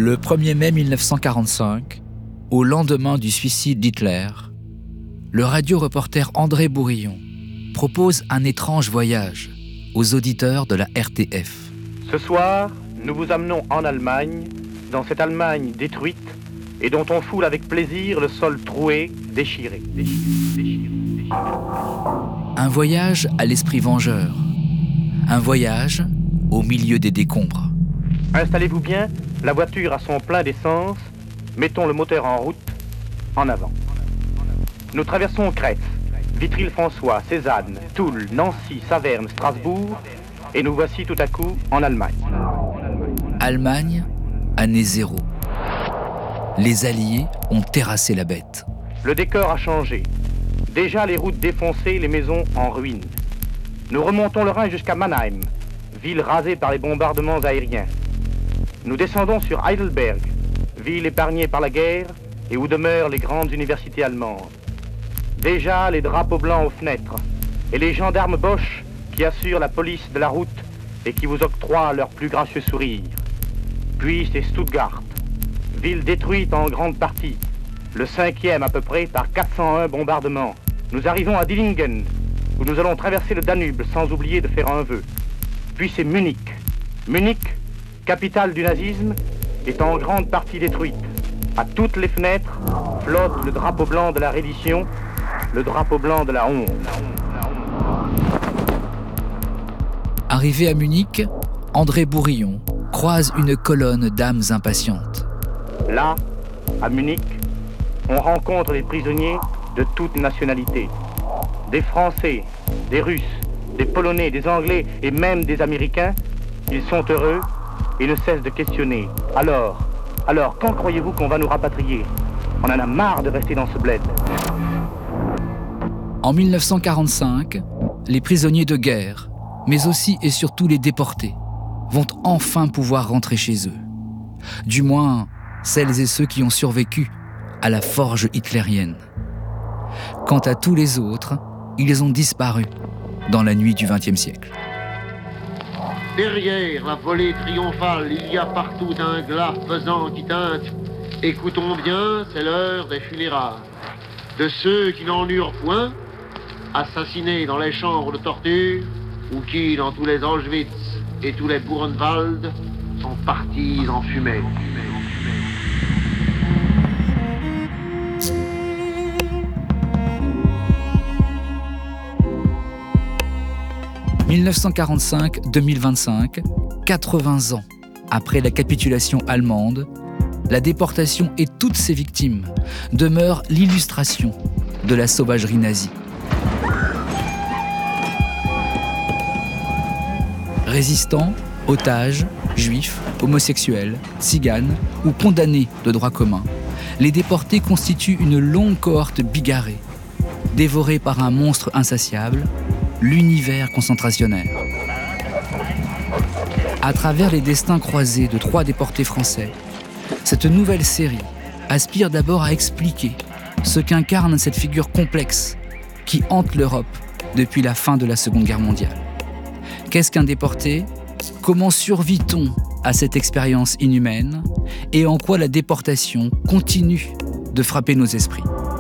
Le 1er mai 1945, au lendemain du suicide d'Hitler, le radioreporter André Bourillon propose un étrange voyage aux auditeurs de la RTF. Ce soir, nous vous amenons en Allemagne, dans cette Allemagne détruite et dont on foule avec plaisir le sol troué, déchiré. Un voyage à l'esprit vengeur. Un voyage au milieu des décombres. Installez-vous bien, la voiture a son plein d'essence, mettons le moteur en route, en avant. Nous traversons Crète, Vitry-le-François, Cézanne, Toul, Nancy, Saverne, Strasbourg, et nous voici tout à coup en Allemagne. Allemagne, année 0. Les Alliés ont terrassé la bête. Le décor a changé. Déjà les routes défoncées, les maisons en ruine. Nous remontons le Rhin jusqu'à Mannheim, ville rasée par les bombardements aériens. Nous descendons sur Heidelberg, ville épargnée par la guerre et où demeurent les grandes universités allemandes. Déjà les drapeaux blancs aux fenêtres et les gendarmes Bosch qui assurent la police de la route et qui vous octroient leur plus gracieux sourire. Puis c'est Stuttgart, ville détruite en grande partie, le 5e à peu près par 401 bombardements. Nous arrivons à Dillingen, où nous allons traverser le Danube sans oublier de faire un vœu. Puis c'est Munich. Munich, capitale du nazisme, est en grande partie détruite. À toutes les fenêtres flotte le drapeau blanc de la reddition, le drapeau blanc de la honte. Arrivé à Munich, André Bourillon croise une colonne d'âmes impatientes. Là, à Munich, on rencontre des prisonniers de toutes nationalités. Des Français, des Russes, des Polonais, des Anglais et même des Américains. Ils sont heureux et ne cessent de questionner. Alors, quand croyez-vous qu'on va nous rapatrier? On en a marre de rester dans ce bled. En 1945, les prisonniers de guerre, mais aussi et surtout les déportés, vont enfin pouvoir rentrer chez eux. Du moins, celles et ceux qui ont survécu à la forge hitlérienne. Quant à tous les autres, ils ont disparu dans la nuit du XXe siècle. Derrière la volée triomphale, il y a partout un glas pesant qui teinte. Écoutons bien, c'est l'heure des funérailles. De ceux qui n'en eurent point, assassinés dans les chambres de torture, ou qui, dans tous les Auschwitz et tous les Buchenwald, sont partis en fumée. 1945-2025, 80 ans après la capitulation allemande, la déportation et toutes ses victimes demeurent l'illustration de la sauvagerie nazie. Résistants, otages, juifs, homosexuels, tziganes ou condamnés de droit commun, les déportés constituent une longue cohorte bigarrée, dévorée par un monstre insatiable, l'univers concentrationnaire. À travers les destins croisés de 3 déportés français, cette nouvelle série aspire d'abord à expliquer ce qu'incarne cette figure complexe qui hante l'Europe depuis la fin de la Seconde Guerre mondiale. Qu'est-ce qu'un déporté? Comment survit-on à cette expérience inhumaine? Et en quoi la déportation continue de frapper nos esprits?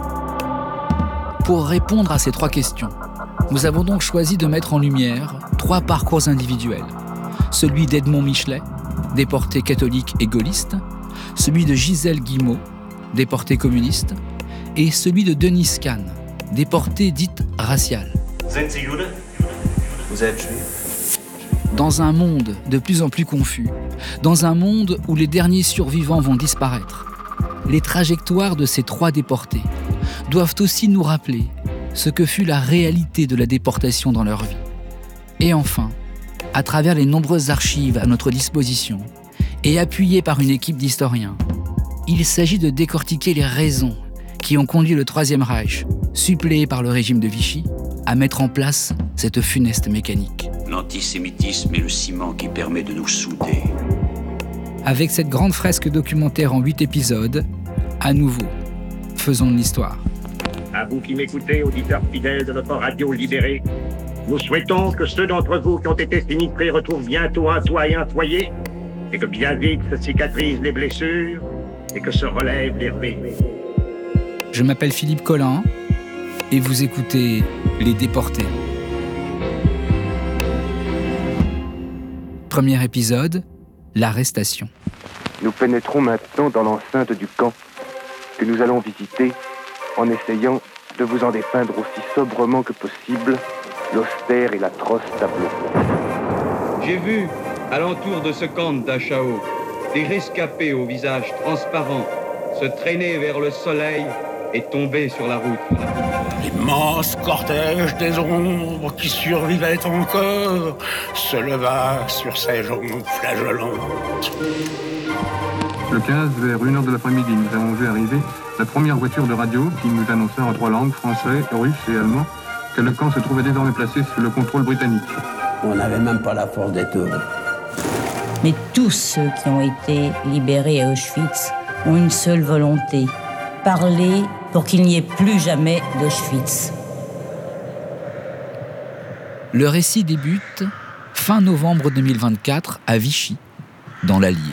Pour répondre à ces 3 questions, nous avons donc choisi de mettre en lumière 3 parcours individuels. Celui d'Edmond Michelet, déporté catholique et gaulliste, celui de Gisèle Guillemot, déporté communiste, et celui de Denise Kahn, déporté dite raciale. Sind Sie Jude? Vous êtes juif? Dans un monde de plus en plus confus, dans un monde où les derniers survivants vont disparaître, les trajectoires de ces 3 déportés doivent aussi nous rappeler ce que fut la réalité de la déportation dans leur vie. Et enfin, à travers les nombreuses archives à notre disposition et appuyées par une équipe d'historiens, il s'agit de décortiquer les raisons qui ont conduit le Troisième Reich, suppléé par le régime de Vichy, à mettre en place cette funeste mécanique. L'antisémitisme est le ciment qui permet de nous souder. Avec cette grande fresque documentaire en 8 épisodes, à nouveau, faisons de l'histoire. À vous qui m'écoutez, auditeurs fidèles de notre radio libérée, nous souhaitons que ceux d'entre vous qui ont été sinistrés retrouvent bientôt un toit et un foyer, et que bien vite se cicatrisent les blessures et que se relèvent les ruines. Je m'appelle Philippe Collin et vous écoutez Les Déportés. Premier épisode, l'arrestation. Nous pénétrons maintenant dans l'enceinte du camp que nous allons visiter en essayant de vous en dépeindre aussi sobrement que possible l'austère et l'atroce tableau. J'ai vu, alentour de ce camp de Dachau, des rescapés au visage transparent se traîner vers le soleil et tomber sur la route. L'immense cortège des ombres qui survivaient encore se leva sur ses jambes flageolantes. Le 15, vers 1h de l'après-midi, nous avons vu arriver la première voiture de radio qui nous annonçait en 3 langues, français, russe et allemand, que le camp se trouvait désormais placé sous le contrôle britannique. On n'avait même pas la force des tours. Mais tous ceux qui ont été libérés à Auschwitz ont une seule volonté, parler pour qu'il n'y ait plus jamais d'Auschwitz. Le récit débute fin novembre 2024 à Vichy, dans l'Allier.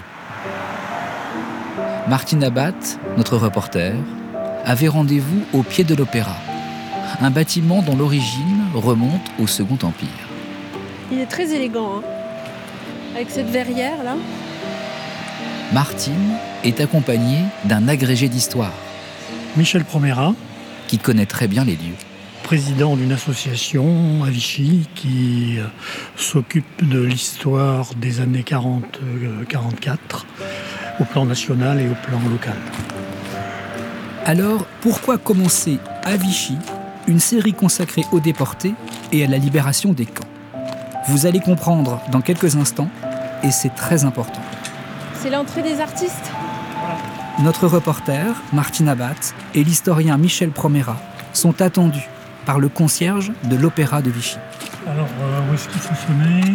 Martine Abatte, notre reporter, avait rendez-vous au pied de l'Opéra, un bâtiment dont l'origine remonte au Second Empire. Il est très élégant, hein, avec cette verrière là. Martine est accompagnée d'un agrégé d'histoire, Michel Promera, qui connaît très bien les lieux. Président d'une association à Vichy qui s'occupe de l'histoire des années 40-44 au plan national et au plan local. Alors, pourquoi commencer à Vichy une série consacrée aux déportés et à la libération des camps? Vous allez comprendre dans quelques instants, et c'est très important. C'est l'entrée des artistes. Notre reporter, Martine Abatte, et l'historien Michel Promera sont attendus par le concierge de l'Opéra de Vichy. Alors, où est-ce qu'il faut sonner?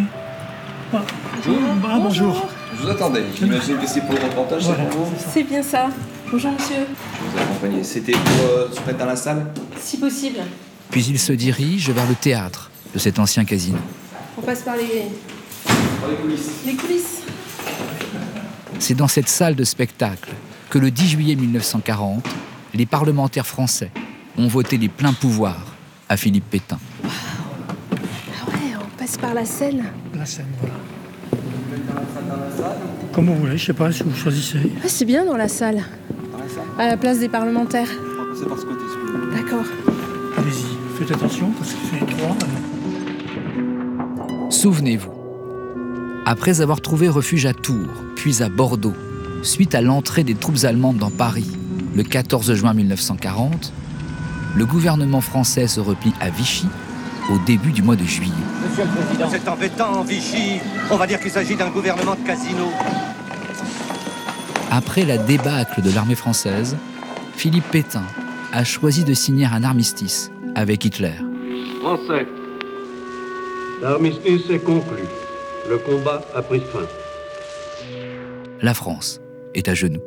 Bonjour. Je vous attendais. J'imagine que c'est pour le reportage, voilà. C'est pour vous? C'est bien ça. Bonjour monsieur. Je vous accompagne. C'était pour se mettre dans la salle? Si possible. Puis il se dirige vers le théâtre de cet ancien casino. On passe par les coulisses. Les coulisses. C'est dans cette salle de spectacle que le 10 juillet 1940, les parlementaires français ont voté les pleins pouvoirs à Philippe Pétain. Wow. Ah ouais, on passe par la scène. La scène, voilà. Comme vous voulez, je sais pas si vous choisissez. Ah, c'est bien dans la salle. Dans la salle? À la place des parlementaires. C'est par ce côté. D'accord. Allez-y, faites attention parce que c'est étroit. Souvenez-vous, après avoir trouvé refuge à Tours, puis à Bordeaux, suite à l'entrée des troupes allemandes dans Paris, le 14 juin 1940, le gouvernement français se replie à Vichy au début du mois de juillet. Monsieur le Président. C'est embêtant, Vichy. On va dire qu'il s'agit d'un gouvernement de casino. Après la débâcle de l'armée française, Philippe Pétain a choisi de signer un armistice avec Hitler. Français, l'armistice est conclu. Le combat a pris fin. La France est à genoux.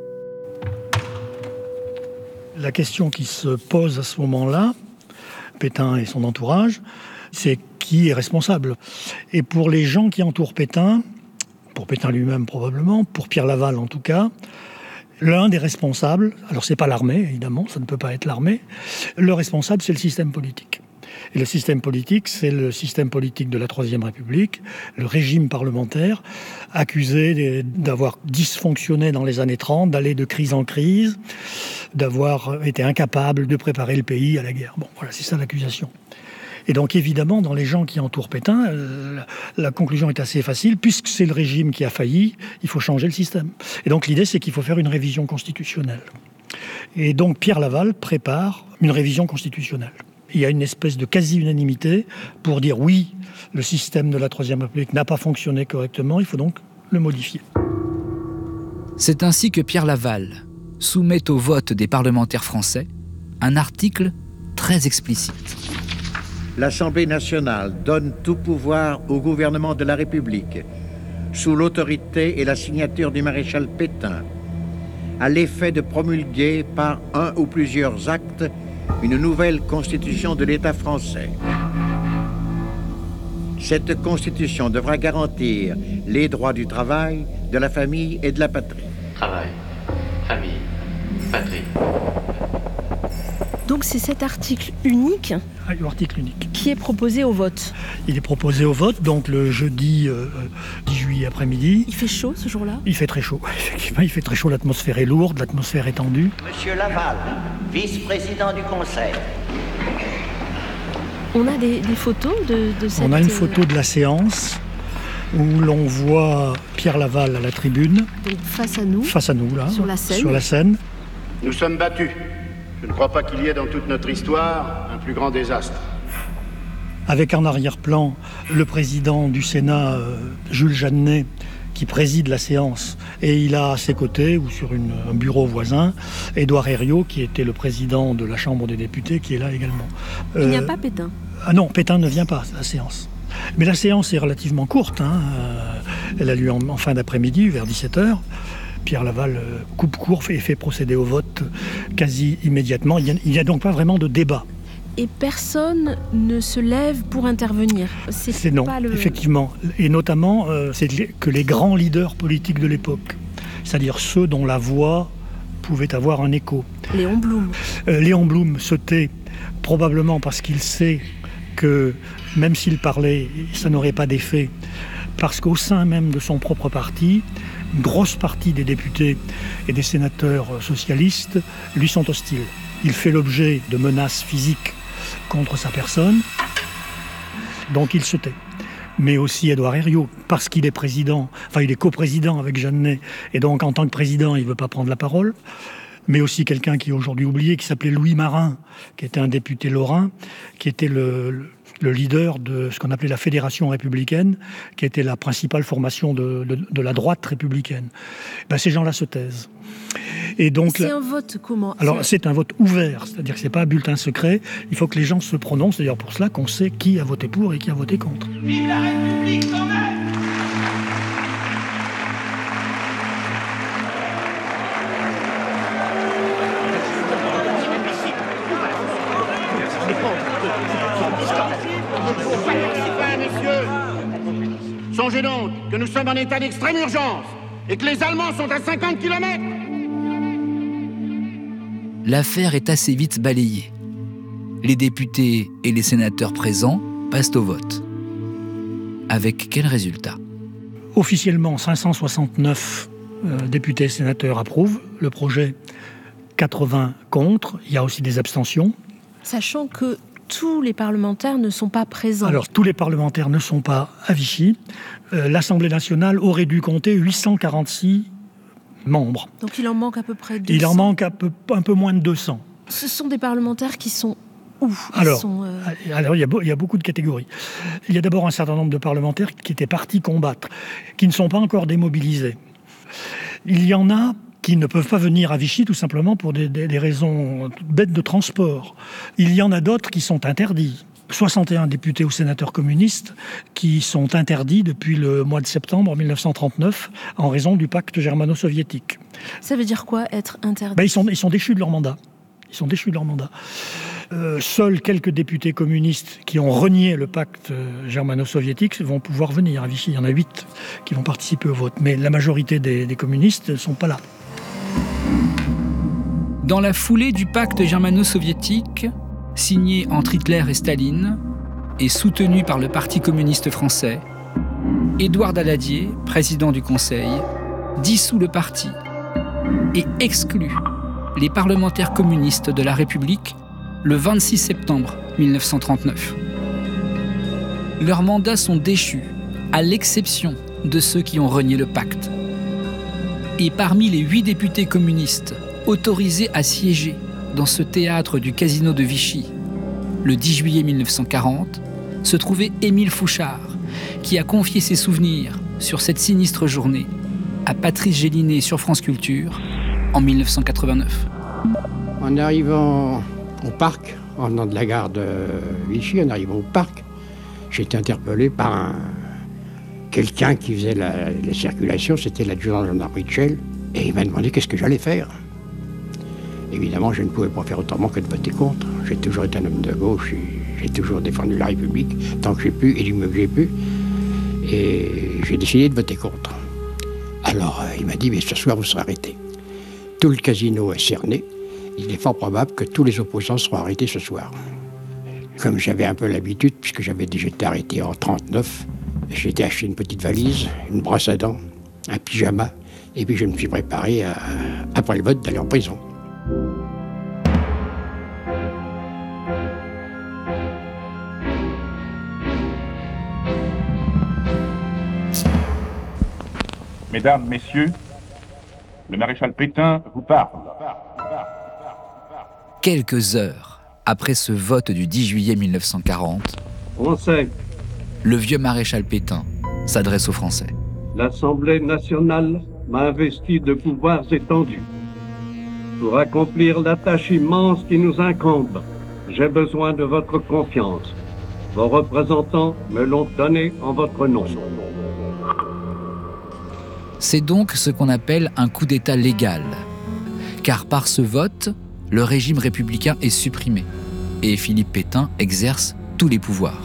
La question qui se pose à ce moment-là, Pétain et son entourage, c'est qui est responsable. Et pour les gens qui entourent Pétain, pour Pétain lui-même probablement, pour Pierre Laval en tout cas, l'un des responsables, alors c'est pas l'armée évidemment, ça ne peut pas être l'armée, le responsable c'est le système politique. Et le système politique, c'est le système politique de la Troisième République, le régime parlementaire, accusé d'avoir dysfonctionné dans les années 30, d'aller de crise en crise, d'avoir été incapable de préparer le pays à la guerre. Bon, voilà, c'est ça l'accusation. Et donc, évidemment, dans les gens qui entourent Pétain, la conclusion est assez facile. Puisque c'est le régime qui a failli, il faut changer le système. Et donc, l'idée, c'est qu'il faut faire une révision constitutionnelle. Et donc, Pierre Laval prépare une révision constitutionnelle. Il y a une espèce de quasi-unanimité pour dire oui, le système de la Troisième République n'a pas fonctionné correctement, il faut donc le modifier. C'est ainsi que Pierre Laval soumet au vote des parlementaires français un article très explicite. L'Assemblée nationale donne tout pouvoir au gouvernement de la République, sous l'autorité et la signature du maréchal Pétain, à l'effet de promulguer par un ou plusieurs actes une nouvelle constitution de l'État français. Cette constitution devra garantir les droits du travail, de la famille et de la patrie. Travail, famille, patrie. Donc c'est cet article unique qui est proposé au vote. Il est proposé au vote, donc le jeudi 10 juillet après-midi. Il fait chaud ce jour-là ? Il fait très chaud, effectivement, il fait très chaud, l'atmosphère est lourde, l'atmosphère est tendue. Monsieur Laval, vice-président du Conseil. On a des photos de cette... On a une photo de la séance où l'on voit Pierre Laval à la tribune. Donc face à nous. Face à nous, là. Sur la scène. Sur la scène. Nous sommes battus. Je ne crois pas qu'il y ait dans toute notre histoire un plus grand désastre. Avec en arrière-plan le président du Sénat, Jules Jeanneney, qui préside la séance. Et il a à ses côtés, ou sur un bureau voisin, Édouard Herriot, qui était le président de la Chambre des députés, qui est là également. Il n'y a pas Pétain ? Ah non, Pétain ne vient pas à la séance. Mais la séance est relativement courte. Elle a lieu en fin d'après-midi, vers 17h. Pierre Laval coupe court et fait procéder au vote quasi immédiatement. Il n'y a donc pas vraiment de débat. Et personne ne se lève pour intervenir. C'est non, effectivement. Et notamment, c'est que les grands leaders politiques de l'époque, c'est-à-dire ceux dont la voix pouvait avoir un écho. Léon Blum. Léon Blum se tait probablement parce qu'il sait que même s'il parlait, ça n'aurait pas d'effet, parce qu'au sein même de son propre parti, une grosse partie des députés et des sénateurs socialistes lui sont hostiles. Il fait l'objet de menaces physiques contre sa personne, donc il se tait. Mais aussi Édouard Herriot, parce qu'il est président, il est coprésident avec Jeanneney, et donc en tant que président, il ne veut pas prendre la parole. Mais aussi quelqu'un qui est aujourd'hui oublié, qui s'appelait Louis Marin, qui était un député lorrain, qui était le leader de ce qu'on appelait la Fédération républicaine, qui était la principale formation de la droite républicaine. Ces gens-là se taisent. Et donc, c'est un vote comment ? Alors c'est un vote ouvert, c'est-à-dire que ce n'est pas un bulletin secret, il faut que les gens se prononcent, c'est d'ailleurs pour cela qu'on sait qui a voté pour et qui a voté contre. Vive la République quand même ! Songez donc que nous sommes en état d'extrême urgence et que les Allemands sont à 50 km. L'affaire est assez vite balayée. Les députés et les sénateurs présents passent au vote. Avec quel résultat ? Officiellement, 569 députés et sénateurs approuvent le projet, 80 contre. Il y a aussi des abstentions. Sachant que tous les parlementaires ne sont pas présents. Alors, tous les parlementaires ne sont pas à Vichy. L'Assemblée nationale aurait dû compter 846 membres. Donc il en manque à peu près 200. Il en manque un peu moins de 200. Ce sont des parlementaires qui sont où ? Alors, il y a beaucoup de catégories. Il y a d'abord un certain nombre de parlementaires qui étaient partis combattre, qui ne sont pas encore démobilisés. Il y en a qui ne peuvent pas venir à Vichy tout simplement pour des raisons bêtes de transport. Il y en a d'autres qui sont interdits. 61 députés ou sénateurs communistes qui sont interdits depuis le mois de septembre 1939 en raison du pacte germano-soviétique. Ça veut dire quoi, être interdit ? Ils sont déchus de leur mandat. Seuls quelques députés communistes qui ont renié le pacte germano-soviétique vont pouvoir venir à Vichy. Il y en a 8 qui vont participer au vote. Mais la majorité des communistes ne sont pas là. Dans la foulée du pacte germano-soviétique, signé entre Hitler et Staline, et soutenu par le Parti communiste français, Édouard Daladier, président du Conseil, dissout le parti et exclut les parlementaires communistes de la République le 26 septembre 1939. Leurs mandats sont déchus, à l'exception de ceux qui ont renié le pacte. Et parmi les 8 députés communistes autorisés à siéger dans ce théâtre du Casino de Vichy, le 10 juillet 1940, se trouvait Émile Fouchard, qui a confié ses souvenirs sur cette sinistre journée à Patrice Gélinet sur France Culture en 1989. En arrivant au parc, en venant de la gare de Vichy, en arrivant au parc, j'ai été interpellé par quelqu'un qui faisait la circulation, c'était l'adjudant de gendarmerie de Chelles, et il m'a demandé qu'est-ce que j'allais faire. Évidemment, je ne pouvais pas faire autrement que de voter contre. J'ai toujours été un homme de gauche, j'ai toujours défendu la République, tant que j'ai pu et du mieux que j'ai pu. Et j'ai décidé de voter contre. Alors il m'a dit, mais ce soir vous serez arrêté. Tout le casino est cerné. Il est fort probable que tous les opposants seront arrêtés ce soir. Comme j'avais un peu l'habitude, puisque j'avais déjà été arrêté en 1939, j'ai été acheter une petite valise, une brosse à dents, un pyjama, et puis je me suis préparé, après le vote, d'aller en prison. Mesdames, Messieurs, le maréchal Pétain vous parle. Quelques heures après ce vote du 10 juillet 1940, Français, le vieux maréchal Pétain s'adresse aux Français. L'Assemblée nationale m'a investi de pouvoirs étendus. Pour accomplir la tâche immense qui nous incombe, j'ai besoin de votre confiance. Vos représentants me l'ont donné en votre nom. C'est donc ce qu'on appelle un coup d'État légal. Car par ce vote, le régime républicain est supprimé et Philippe Pétain exerce tous les pouvoirs.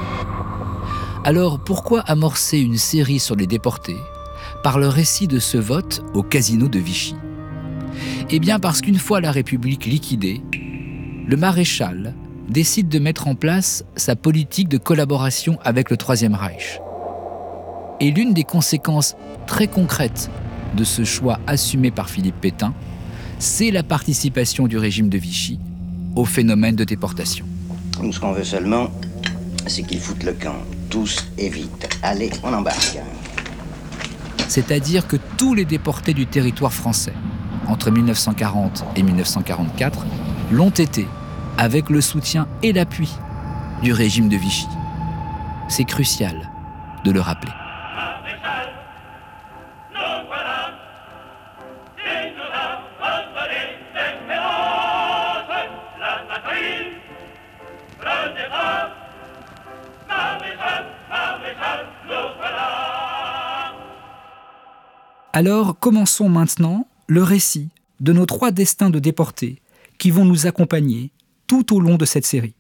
Alors pourquoi amorcer une série sur les déportés par le récit de ce vote au casino de Vichy? Eh bien parce qu'une fois la République liquidée, le maréchal décide de mettre en place sa politique de collaboration avec le Troisième Reich. Et l'une des conséquences très concrètes de ce choix assumé par Philippe Pétain, c'est la participation du régime de Vichy au phénomène de déportation. Nous, ce qu'on veut seulement, c'est qu'ils foutent le camp, tous et vite. Allez, on embarque. C'est-à-dire que tous les déportés du territoire français, entre 1940 et 1944, l'ont été avec le soutien et l'appui du régime de Vichy. C'est crucial de le rappeler. Alors, commençons maintenant le récit de nos 3 destins de déportés qui vont nous accompagner tout au long de cette série.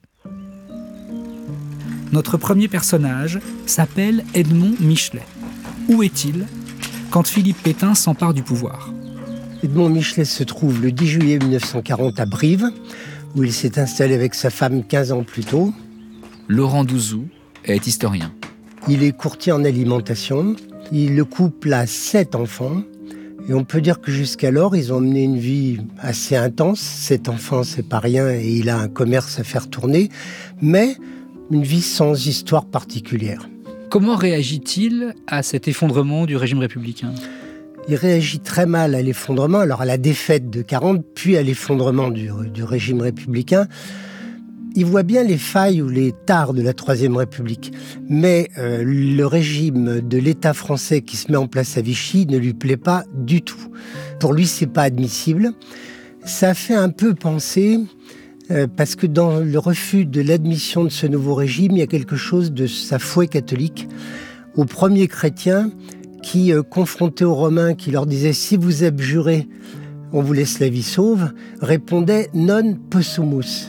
Notre premier personnage s'appelle Edmond Michelet. Où est-il quand Philippe Pétain s'empare du pouvoir? Edmond Michelet se trouve le 10 juillet 1940 à Brive, où il s'est installé avec sa femme 15 ans plus tôt. Laurent Douzou est historien. Il est courtier en alimentation. Le couple a 7 enfants. Et on peut dire que jusqu'alors, ils ont mené une vie assez intense. 7 enfants, c'est pas rien, et il a un commerce à faire tourner. Mais une vie sans histoire particulière. Comment réagit-il à cet effondrement du régime républicain ? Il réagit très mal à l'effondrement, alors à la défaite de 40, puis à l'effondrement du régime républicain. Il voit bien les failles ou les tares de la Troisième République. Mais le régime de l'État français qui se met en place à Vichy ne lui plaît pas du tout. Pour lui, c'est pas admissible. Ça fait un peu penser, parce que dans le refus de l'admission de ce nouveau régime, il y a quelque chose de sa foi catholique. Aux premiers chrétiens qui, confrontés aux Romains, qui leur disaient « si vous abjurez, on vous laisse la vie sauve », répondaient « non possumus ».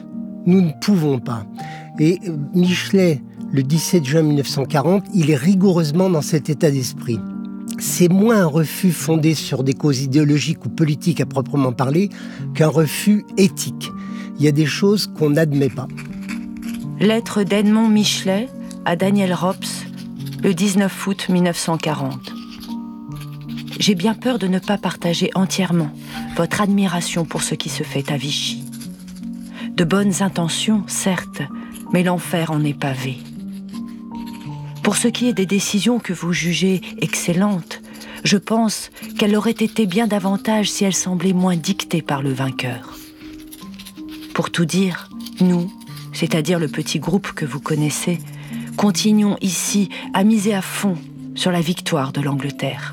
Nous ne pouvons pas. Et Michelet, le 17 juin 1940, il est rigoureusement dans cet état d'esprit. C'est moins un refus fondé sur des causes idéologiques ou politiques à proprement parler qu'un refus éthique. Il y a des choses qu'on n'admet pas. Lettre d'Edmond Michelet à Daniel Rops, le 19 août 1940. J'ai bien peur de ne pas partager entièrement votre admiration pour ce qui se fait à Vichy. De bonnes intentions, certes, mais l'enfer en est pavé. Pour ce qui est des décisions que vous jugez excellentes, je pense qu'elles auraient été bien davantage si elles semblaient moins dictées par le vainqueur. Pour tout dire, nous, c'est-à-dire le petit groupe que vous connaissez, continuons ici à miser à fond sur la victoire de l'Angleterre.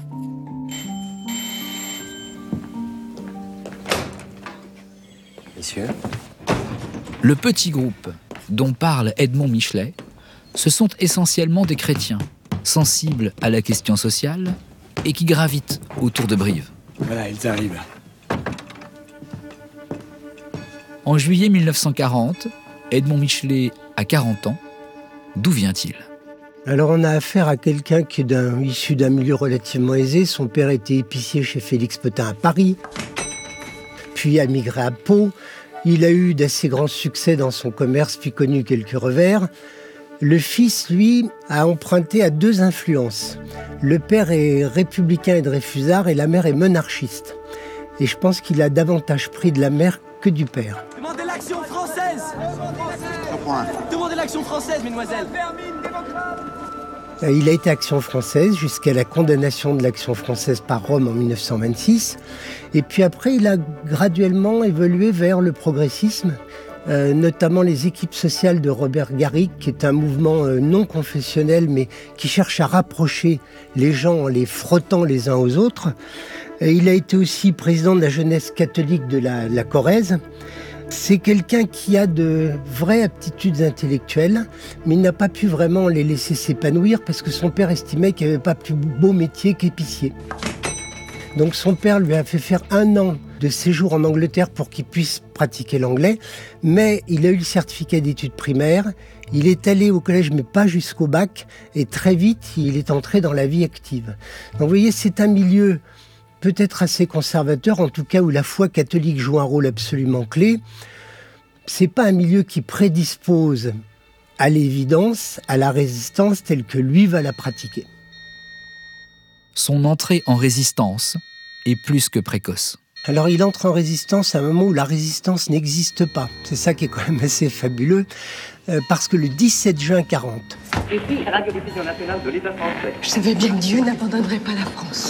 Messieurs. Le petit groupe dont parle Edmond Michelet, ce sont essentiellement des chrétiens, sensibles à la question sociale et qui gravitent autour de Brive. Voilà, ils arrivent. En juillet 1940, Edmond Michelet a 40 ans. D'où vient-il ? Alors on a affaire à quelqu'un qui est issu d'un milieu relativement aisé. Son père était épicier chez Félix Petain à Paris, puis a migré à Pau. Il a eu d'assez grands succès dans son commerce, puis connu quelques revers. Le fils, lui, a emprunté à 2 influences. Le père est républicain et dreyfusard et la mère est monarchiste. Et je pense qu'il a davantage pris de la mère que du père. Demandez l'action française. Demandez l'action française, mesdemoiselles. Il a été Action française jusqu'à la condamnation de l'Action française par Rome en 1926. Et puis après, il a graduellement évolué vers le progressisme, notamment les équipes sociales de Robert Garrick, qui est un mouvement non confessionnel, mais qui cherche à rapprocher les gens en les frottant les uns aux autres. Et il a été aussi président de la jeunesse catholique de la Corrèze. C'est quelqu'un qui a de vraies aptitudes intellectuelles, mais il n'a pas pu vraiment les laisser s'épanouir parce que son père estimait qu'il n'y avait pas plus beau métier qu'épicier. Donc son père lui a fait faire 1 an de séjour en Angleterre pour qu'il puisse pratiquer l'anglais, mais il a eu le certificat d'études primaires, il est allé au collège mais pas jusqu'au bac, et très vite il est entré dans la vie active. Donc vous voyez, c'est un milieu peut-être assez conservateur, en tout cas où la foi catholique joue un rôle absolument clé. C'est pas un milieu qui prédispose à l'évidence, à la résistance telle que lui va la pratiquer. Son entrée en résistance est plus que précoce. Alors il entre en résistance à un moment où la résistance n'existe pas. C'est ça qui est quand même assez fabuleux, parce que le 17 juin 40... Ici, Radio-Diffusion nationale de l'État français. Je savais bien que Dieu n'abandonnerait pas la France.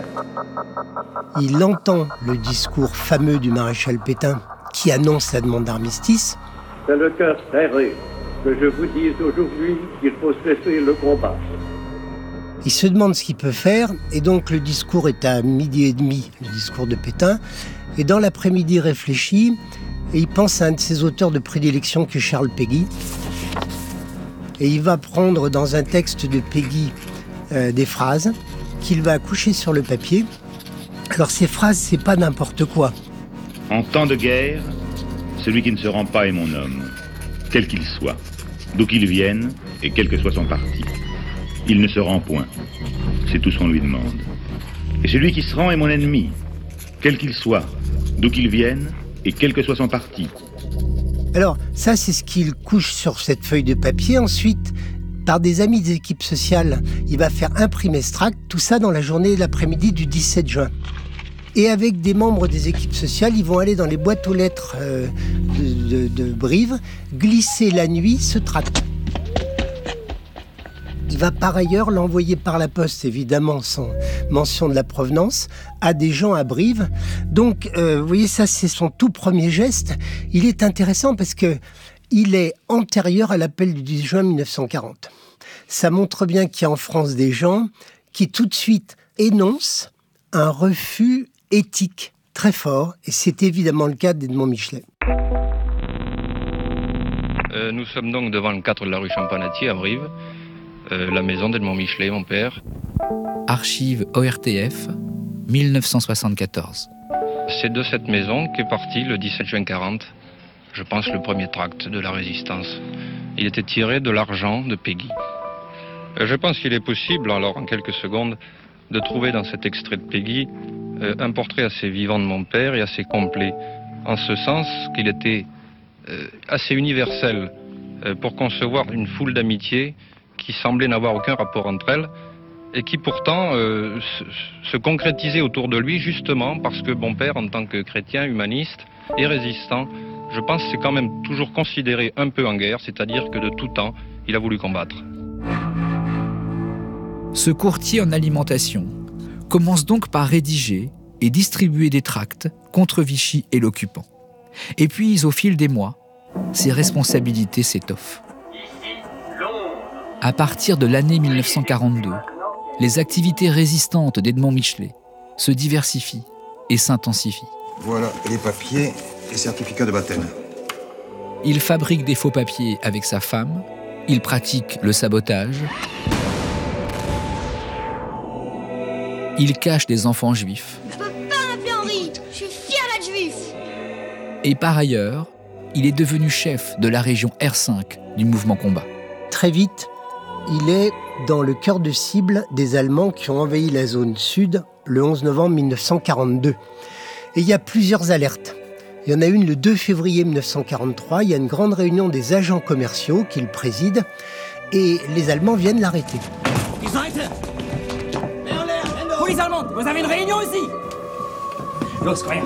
Il entend le discours fameux du maréchal Pétain qui annonce la demande d'armistice. C'est le cœur serré que je vous dise aujourd'hui qu'il faut cesser le combat. Il se demande ce qu'il peut faire, et donc le discours est à 12h30, le discours de Pétain. Et dans l'après-midi, il réfléchit, et il pense à un de ses auteurs de prédilection qui est Charles Péguy. Et il va prendre dans un texte de Péguy des phrases qu'il va coucher sur le papier. Alors ces phrases, c'est pas n'importe quoi. En temps de guerre, celui qui ne se rend pas est mon homme, quel qu'il soit, d'où qu'il vienne et quel que soit son parti. Il ne se rend point, c'est tout ce qu'on lui demande. Et celui qui se rend est mon ennemi, quel qu'il soit, d'où qu'il vienne et quel que soit son parti. Alors, ça, c'est ce qu'il couche sur cette feuille de papier. Ensuite, par des amis des équipes sociales, il va faire imprimer ce tract, tout ça dans la journée et l'après-midi du 17 juin. Et avec des membres des équipes sociales, ils vont aller dans les boîtes aux lettres de Brive, glisser la nuit ce tract. Il va par ailleurs l'envoyer par la poste, évidemment sans mention de la provenance, à des gens à Brive. Donc, vous voyez, ça, c'est son tout premier geste. Il est intéressant parce qu'il est antérieur à l'appel du 10 juin 1940. Ça montre bien qu'il y a en France des gens qui tout de suite énoncent un refus éthique très fort, et c'est évidemment le cas d'Edmond Michelet. Nous sommes donc devant le 4 de la rue Champanatier à Brive. La maison d'Edmond Michelet, mon père. Archives ORTF, 1974. C'est de cette maison qu'est parti le 17 juin 40, je pense, le premier tract de la résistance. Il était tiré de l'argent de Péguy. Je pense qu'il est possible, alors en quelques secondes, de trouver dans cet extrait de Péguy un portrait assez vivant de mon père et assez complet, en ce sens qu'il était assez universel pour concevoir une foule d'amitiés qui semblaient n'avoir aucun rapport entre elles, et qui pourtant se concrétisaient autour de lui, justement parce que mon père, en tant que chrétien, humaniste et résistant, je pense c'est quand même toujours considéré un peu en guerre, c'est-à-dire que de tout temps, il a voulu combattre. Ce courtier en alimentation commence donc par rédiger et distribuer des tracts contre Vichy et l'occupant. Et puis, au fil des mois, ses responsabilités s'étoffent. À partir de l'année 1942, les activités résistantes d'Edmond Michelet se diversifient et s'intensifient. Voilà les papiers et certificats de baptême. Il fabrique des faux papiers avec sa femme, il pratique le sabotage, il cache des enfants juifs. Je peux pas m'appeler Henri, je suis fier d'être juif. Et par ailleurs, il est devenu chef de la région R5 du mouvement combat. Très vite, il est dans le cœur de cible des Allemands qui ont envahi la zone sud le 11 novembre 1942. Et il y a plusieurs alertes. Il y en a une le 2 février 1943, il y a une grande réunion des agents commerciaux qu'il préside et les Allemands viennent l'arrêter. Police allemande, vous avez une réunion ici. Los, rien.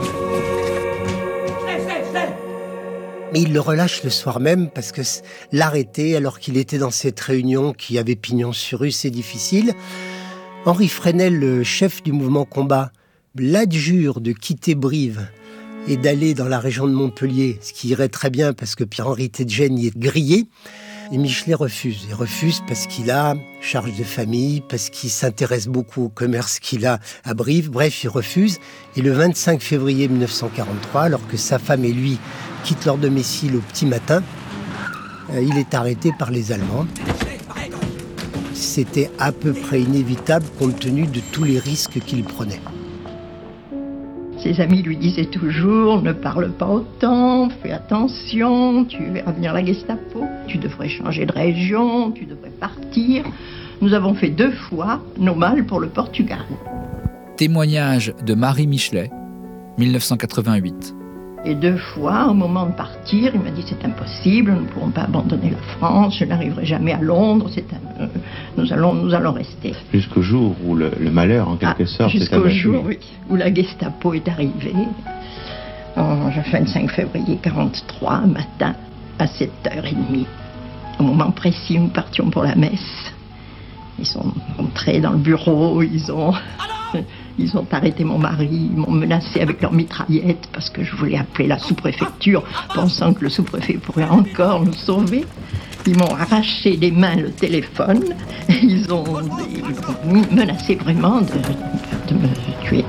Mais il le relâche le soir même parce que l'arrêter alors qu'il était dans cette réunion qui avait pignon sur rue, c'est difficile. Henri Fresnel, le chef du mouvement combat, l'adjure de quitter Brive et d'aller dans la région de Montpellier, ce qui irait très bien parce que Pierre-Henri Tedgen y est grillé. Et Michelet refuse. Il refuse parce qu'il a charge de famille, parce qu'il s'intéresse beaucoup au commerce qu'il a à Brive. Bref, il refuse. Et le 25 février 1943, alors que sa femme et lui quittent leur domicile au petit matin, il est arrêté par les Allemands. C'était à peu près inévitable compte tenu de tous les risques qu'il prenait. Ses amis lui disaient toujours « Ne parle pas autant, fais attention, tu verras venir la Gestapo, tu devrais changer de région, tu devrais partir. » Nous avons fait 2 fois nos malles pour le Portugal. Témoignage de Marie Michelet, 1988. Et 2 fois, au moment de partir, il m'a dit « C'est impossible, nous ne pourrons pas abandonner la France, je n'arriverai jamais à Londres, nous allons rester. » Jusqu'au jour où le malheur, en quelque sorte, s'est abattu. Jusqu'au jour, oui, où la Gestapo est arrivée, le 25 février 1943, matin, à 7h30. Au moment précis où nous partions pour la messe. Ils sont rentrés dans le bureau, ils ont arrêté mon mari, ils m'ont menacé avec leur mitraillette parce que je voulais appeler la sous-préfecture, pensant que le sous-préfet pourrait encore nous sauver. Ils m'ont arraché des mains le téléphone, et ils ont menacé vraiment de me tuer.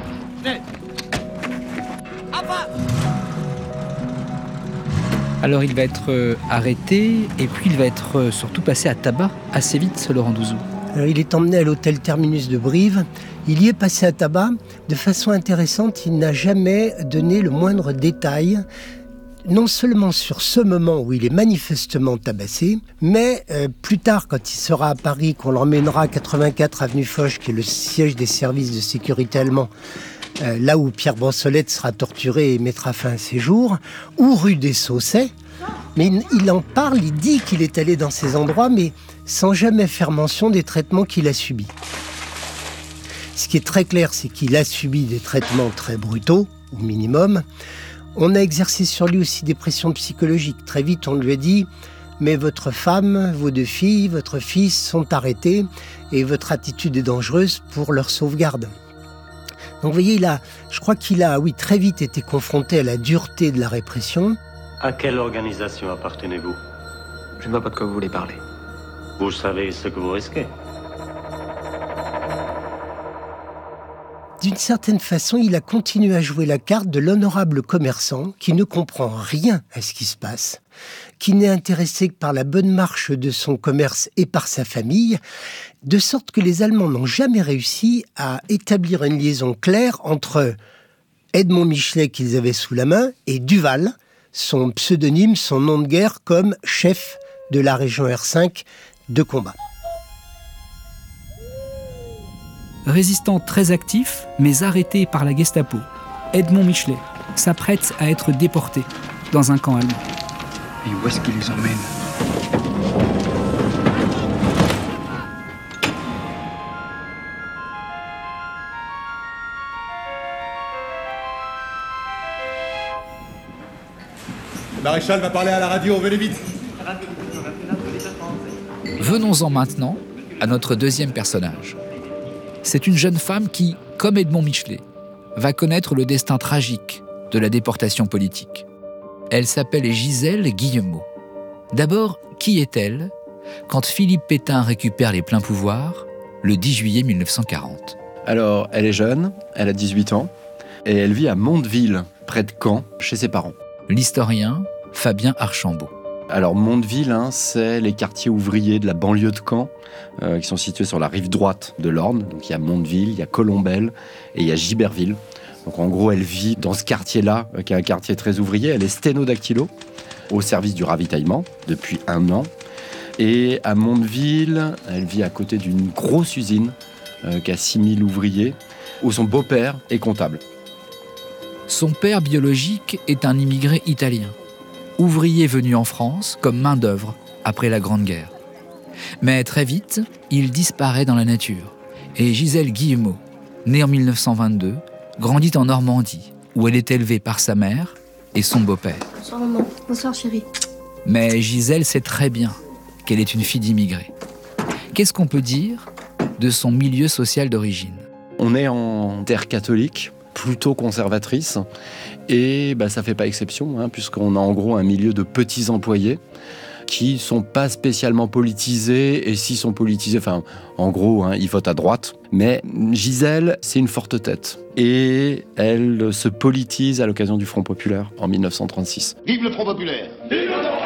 Alors il va être arrêté et puis il va être surtout passé à tabac assez vite, Laurent Douzou. Alors, il est emmené à l'hôtel Terminus de Brive. Il y est passé à tabac. De façon intéressante, il n'a jamais donné le moindre détail, non seulement sur ce moment où il est manifestement tabassé, mais plus tard, quand il sera à Paris, qu'on l'emmènera à 84 avenue Foch, qui est le siège des services de sécurité allemands, là où Pierre Brossolette sera torturé et mettra fin à ses jours, ou rue des Saussets. Mais il en parle, il dit qu'il est allé dans ces endroits, mais sans jamais faire mention des traitements qu'il a subis. Ce qui est très clair, c'est qu'il a subi des traitements très brutaux, au minimum. On a exercé sur lui aussi des pressions psychologiques. Très vite, on lui a dit « Mais votre femme, vos 2 filles, votre fils sont arrêtés et votre attitude est dangereuse pour leur sauvegarde. » Donc vous voyez, je crois qu'il a, oui, très vite été confronté à la dureté de la répression. À quelle organisation appartenez-vous? Je ne vois pas de quoi vous voulez parler. Vous savez ce que vous risquez? D'une certaine façon, il a continué à jouer la carte de l'honorable commerçant qui ne comprend rien à ce qui se passe, qui n'est intéressé que par la bonne marche de son commerce et par sa famille, de sorte que les Allemands n'ont jamais réussi à établir une liaison claire entre Edmond Michelet qu'ils avaient sous la main et Duval, son pseudonyme, son nom de guerre comme chef de la région R5 de combat. Résistant très actif, mais arrêté par la Gestapo, Edmond Michelet s'apprête à être déporté dans un camp allemand. Et où est-ce qu'ils les emmènent ? Le maréchal va parler à la radio, venez vite. Venons-en maintenant à notre deuxième personnage. C'est une jeune femme qui, comme Edmond Michelet, va connaître le destin tragique de la déportation politique. Elle s'appelle Gisèle Guillemot. D'abord, qui est-elle quand Philippe Pétain récupère les pleins pouvoirs le 10 juillet 1940 ? Alors, elle est jeune, elle a 18 ans, et elle vit à Mondeville, près de Caen, chez ses parents. L'historien Fabien Archambault. Alors Mondeville, c'est les quartiers ouvriers de la banlieue de Caen, qui sont situés sur la rive droite de l'Orne. Donc il y a Mondeville, il y a Colombelle et il y a Giberville. Donc en gros, elle vit dans ce quartier-là, qui est un quartier très ouvrier. Elle est sténodactylo au service du ravitaillement depuis 1 an. Et à Mondeville, elle vit à côté d'une grosse usine qui a 6000 ouvriers, où son beau-père est comptable. Son père biologique est un immigré italien, ouvrier venu en France comme main-d'œuvre après la Grande Guerre. Mais très vite, il disparaît dans la nature. Et Gisèle Guillemot, née en 1922, grandit en Normandie, où elle est élevée par sa mère et son beau-père. Bonsoir maman, bonsoir chérie. Mais Gisèle sait très bien qu'elle est une fille d'immigrés. Qu'est-ce qu'on peut dire de son milieu social d'origine ? On est en terre catholique, plutôt conservatrice, et ça fait pas exception, puisqu'on a en gros un milieu de petits employés qui sont pas spécialement politisés, et s'ils sont politisés, en gros, ils votent à droite. Mais Gisèle, c'est une forte tête, et elle se politise à l'occasion du Front populaire en 1936. Vive le Front populaire! Vive le Front populaire!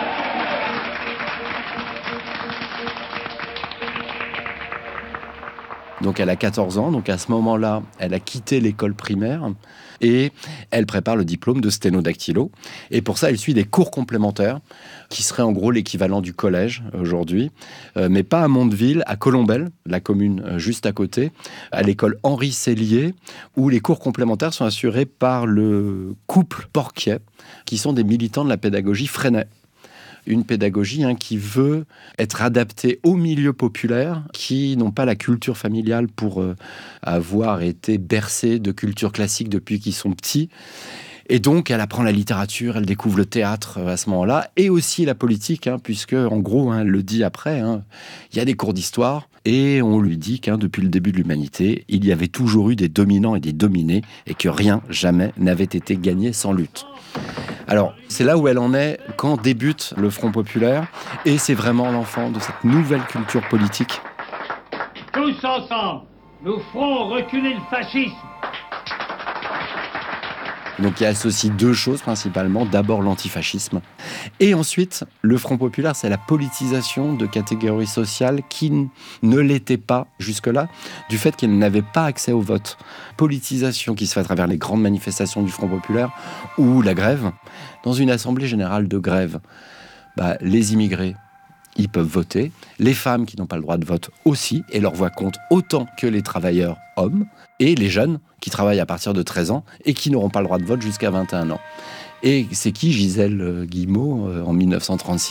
Donc elle a 14 ans, donc à ce moment-là, elle a quitté l'école primaire et elle prépare le diplôme de sténodactylo. Et pour ça, elle suit des cours complémentaires qui seraient en gros l'équivalent du collège aujourd'hui, mais pas à Mondeville, à Colombelles, la commune juste à côté, à l'école Henri Sellier, où les cours complémentaires sont assurés par le couple Porquier, qui sont des militants de la pédagogie Freinet. Une pédagogie qui veut être adaptée aux milieux populaires qui n'ont pas la culture familiale pour avoir été bercés de culture classique depuis qu'ils sont petits. Et donc, elle apprend la littérature, elle découvre le théâtre à ce moment-là, et aussi la politique, puisque, en gros, elle le dit après, il y a des cours d'histoire, et on lui dit que depuis le début de l'humanité, il y avait toujours eu des dominants et des dominés, et que rien, jamais, n'avait été gagné sans lutte. Alors, c'est là où elle en est quand débute le Front populaire, et c'est vraiment l'enfant de cette nouvelle culture politique. Tous ensemble, nous ferons reculer le fascisme. Donc il associe deux choses principalement, d'abord l'antifascisme, et ensuite le Front populaire, c'est la politisation de catégories sociales qui ne l'étaient pas jusque-là, du fait qu'elles n'avaient pas accès au vote. Politisation qui se fait à travers les grandes manifestations du Front populaire ou la grève. Dans une assemblée générale de grève, les immigrés, ils peuvent voter, les femmes qui n'ont pas le droit de vote aussi, et leur voix compte autant que les travailleurs hommes, et les jeunes qui travaillent à partir de 13 ans et qui n'auront pas le droit de vote jusqu'à 21 ans. Et c'est qui Gisèle Guillemot en 1936-1937 ?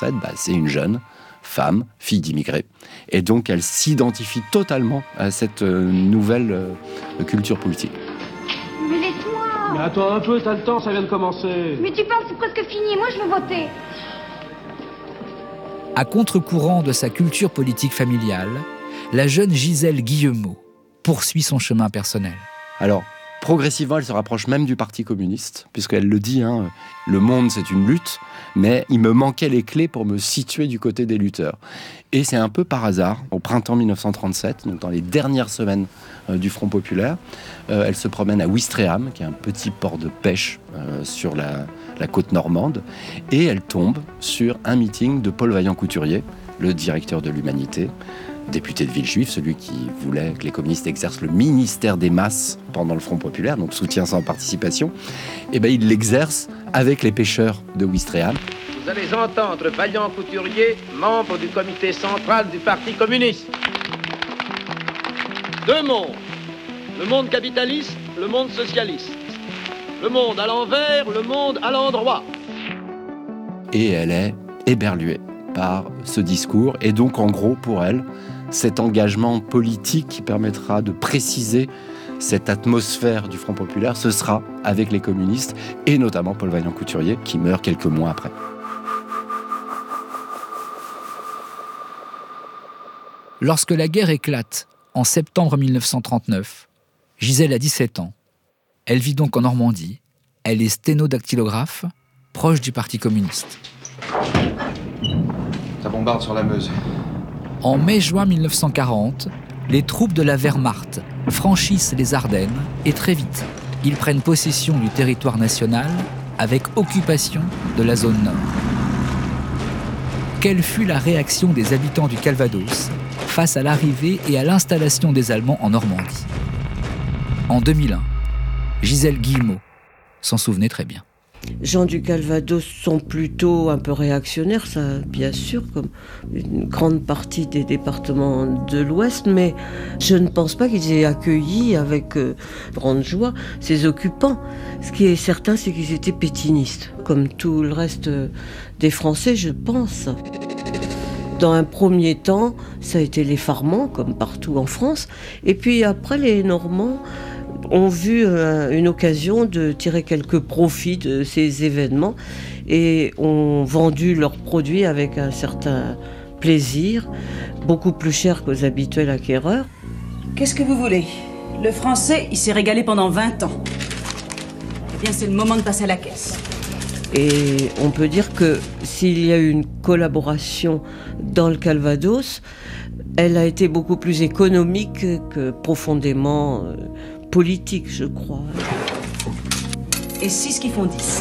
C'est une jeune femme, fille d'immigrés. Et donc elle s'identifie totalement à cette nouvelle culture politique. Mais laisse-moi. Mais attends un peu, t'as le temps, ça vient de commencer. Mais tu parles, c'est presque fini, moi je veux voter. À contre-courant de sa culture politique familiale, la jeune Gisèle Guillemot poursuit son chemin personnel. Alors, progressivement, elle se rapproche même du Parti communiste, puisqu'elle le dit, le monde c'est une lutte, mais il me manquait les clés pour me situer du côté des lutteurs. Et c'est un peu par hasard, au printemps 1937, donc dans les dernières semaines du Front populaire, elle se promène à Ouistreham, qui est un petit port de pêche sur la côte normande, et elle tombe sur un meeting de Paul Vaillant-Couturier, le directeur de l'Humanité, député de Villejuif, celui qui voulait que les communistes exercent le ministère des masses pendant le Front populaire, donc soutien sans participation, et il l'exerce avec les pêcheurs de Ouistreham. Vous allez entendre Vaillant-Couturier, membre du comité central du Parti communiste. Deux mondes. Le monde capitaliste, le monde socialiste. Le monde à l'envers, le monde à l'endroit. Et elle est éberluée par ce discours, et donc en gros pour elle, cet engagement politique qui permettra de préciser cette atmosphère du Front populaire, ce sera avec les communistes, et notamment Paul Vaillant-Couturier, qui meurt quelques mois après. Lorsque la guerre éclate en septembre 1939, Gisèle a 17 ans. Elle vit donc en Normandie. Elle est sténodactylographe, proche du Parti communiste. Ça bombarde sur la Meuse. En mai-juin 1940, les troupes de la Wehrmacht franchissent les Ardennes et très vite, ils prennent possession du territoire national avec occupation de la zone nord. Quelle fut la réaction des habitants du Calvados face à l'arrivée et à l'installation des Allemands en Normandie ? En 2001, Gisèle Guillemot s'en souvenait très bien. gens du Calvados sont plutôt un peu réactionnaires, ça bien sûr, comme une grande partie des départements de l'Ouest, mais je ne pense pas qu'ils aient accueilli avec grande joie ces occupants. Ce qui est certain, c'est qu'ils étaient pétinistes, comme tout le reste des Français, je pense. Dans un premier temps, ça a été les Farmans, comme partout en France, et puis après les Normands ont vu une occasion de tirer quelques profits de ces événements et ont vendu leurs produits avec un certain plaisir, beaucoup plus cher qu'aux habituels acquéreurs. Qu'est-ce que vous voulez? Le Français, il s'est régalé pendant 20 ans. Eh bien, c'est le moment de passer à la caisse. Et on peut dire que s'il y a eu une collaboration dans le Calvados, elle a été beaucoup plus économique que profondément politique, je crois. Et 6 qui font 10.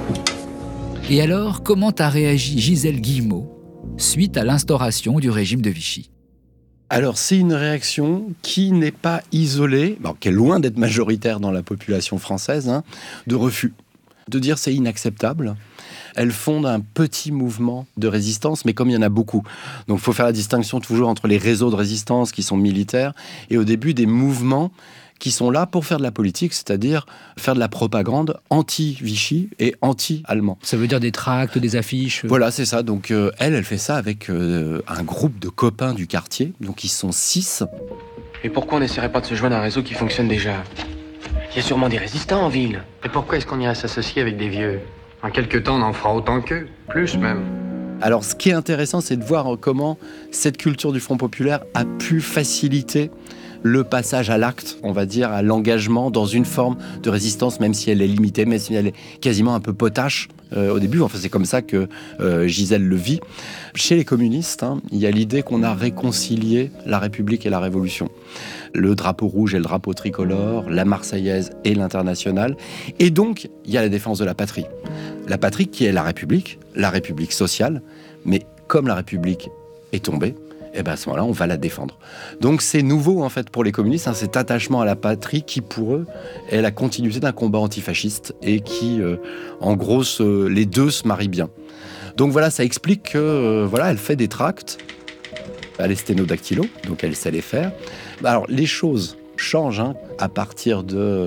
Et alors, comment a réagi Gisèle Guillemot suite à l'instauration du régime de Vichy? Alors, c'est une réaction qui n'est pas isolée, qui est loin d'être majoritaire dans la population française, de refus. De dire c'est inacceptable. Elle fonde un petit mouvement de résistance, mais comme il y en a beaucoup. Donc, il faut faire la distinction toujours entre les réseaux de résistance qui sont militaires et au début des mouvements qui sont là pour faire de la politique, c'est-à-dire faire de la propagande anti-Vichy et anti-allemand. Ça veut dire des tracts, des affiches. Voilà, c'est ça. Donc elle fait ça avec un groupe de copains du quartier. Donc ils sont 6. Et pourquoi on n'essaierait pas de se joindre à un réseau qui fonctionne déjà? Il y a sûrement des résistants en ville. Et pourquoi est-ce qu'on irait s'associer avec des vieux? En quelques temps, on en fera autant qu'eux, plus même. Alors ce qui est intéressant, c'est de voir comment cette culture du Front populaire a pu faciliter le passage à l'acte, on va dire, à l'engagement dans une forme de résistance, même si elle est limitée, même si elle est quasiment un peu potache au début. Enfin, c'est comme ça que Gisèle le vit. Chez les communistes, il y a l'idée qu'on a réconcilié la République et la Révolution. Le drapeau rouge et le drapeau tricolore, la Marseillaise et l'Internationale. Et donc, il y a la défense de la patrie. La patrie qui est la République sociale. Mais comme la République est tombée, et bien à ce moment-là, on va la défendre. Donc c'est nouveau en fait pour les communistes, cet attachement à la patrie qui pour eux est la continuité d'un combat antifasciste et qui, en gros, les deux se marient bien. Donc voilà, ça explique que elle fait des tracts, elle est sténodactylo, donc elle sait les faire. Alors les choses changent à partir de